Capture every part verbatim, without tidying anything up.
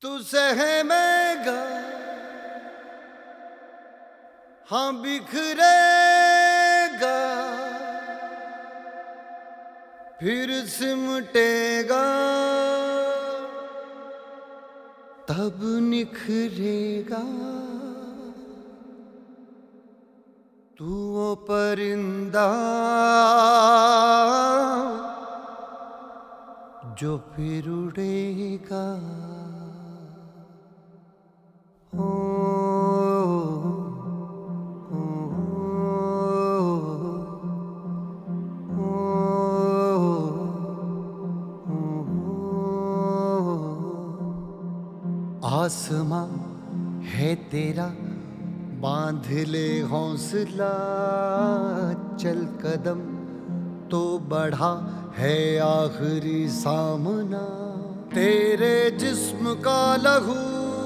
तू सहमेगा, हाँ बिखरेगा, फिर सिमटेगा, तब निखरेगा। तू वो परिंदा जो फिर उड़ेगा। ओ, ओ, ओ, ओ, आसमां है तेरा, बांध ले हौसला, चल कदम तो बढ़ा है आखिरी सामना। तेरे जिस्म का लहू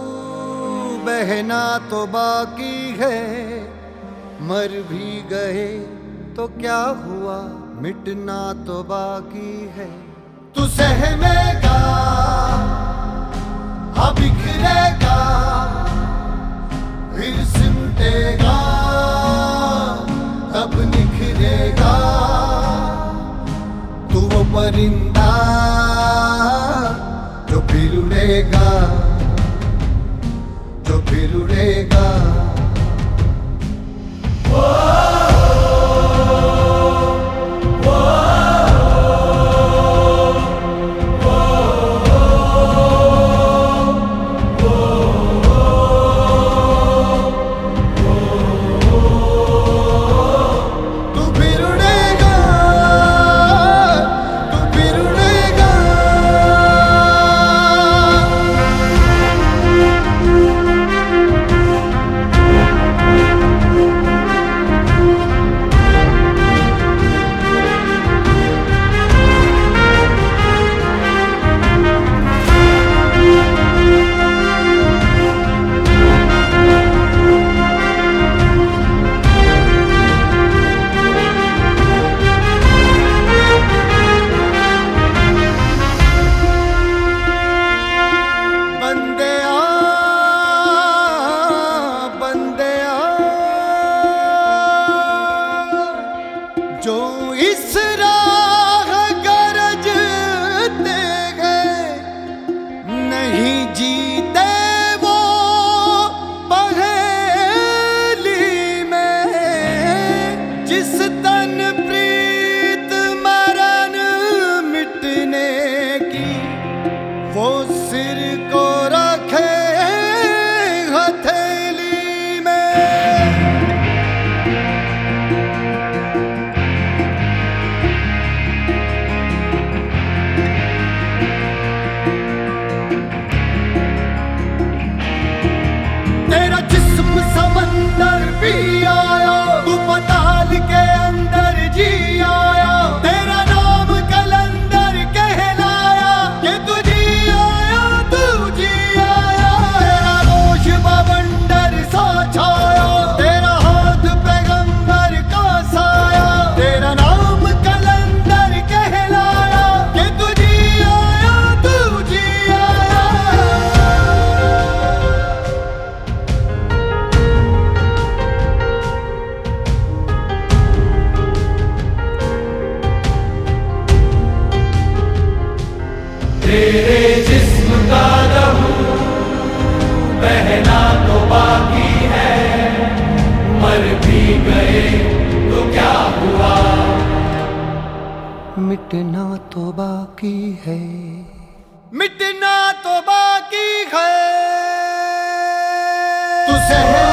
बहना तो बाकी है, मर भी गए तो क्या हुआ, मिटना तो बाकी है। तू सहमेगा, हाँ बिखरेगा, फिर सिमटेगा, तब निखरेगा। तू वो परिंदा जो फिर उड़ेगा, जो फिर उड़ेगा। जो इस राह गरजते गए, नहीं जीते वो पहेली में। जिस तन प्रीत मरण मिटने की, वो सिर को रखे हथेली में। समंदर भी आया, तू पताल के अंदर जी आया। तेरा नाम कलंदर कहलाया, कि तू जी आया, तू जी आया। तेरा रोश बवंडर सा छाया, तेरा हाथ पैगंबर का साया। तेरा नाम कलंदर कहलाया, कि तू जी आया, तू जी आया। तेरे जिस्म का लहू बहना तो बाकी है, मर भी गए तो क्या हुआ, मिटना तो बाकी है, मिटना तो बाकी है। तू सह